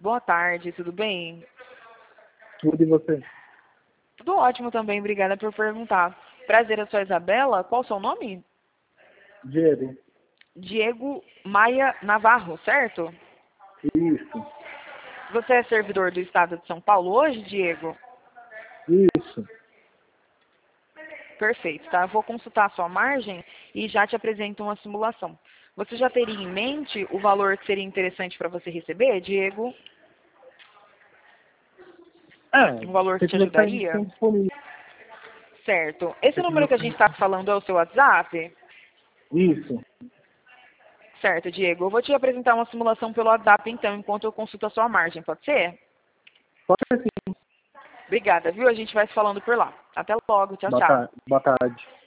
Boa tarde, tudo bem? Tudo e você? Tudo ótimo também, obrigada por perguntar. Prazer, eu sou a Isabela. Qual o seu nome? Diego. Diego Maia Navarro, certo? Isso. Você é servidor do Estado de São Paulo hoje, Diego? Isso. Perfeito, tá? Eu vou consultar a sua margem e já te apresento uma simulação. Você já teria em mente o valor que seria interessante para você receber, Diego? Um valor que Você te quiser que a gente ajudaria? tem disponível. Certo. Esse Se número quiser que a que a gente está gente... falando é o seu WhatsApp? Isso. Certo, Diego. Eu vou te apresentar uma simulação pelo WhatsApp, então, enquanto eu consulto a sua margem. Pode ser? Pode ser sim. Obrigada, viu? A gente vai se falando por lá. Até logo. Tchau, Boa tchau. tarde. Boa tarde.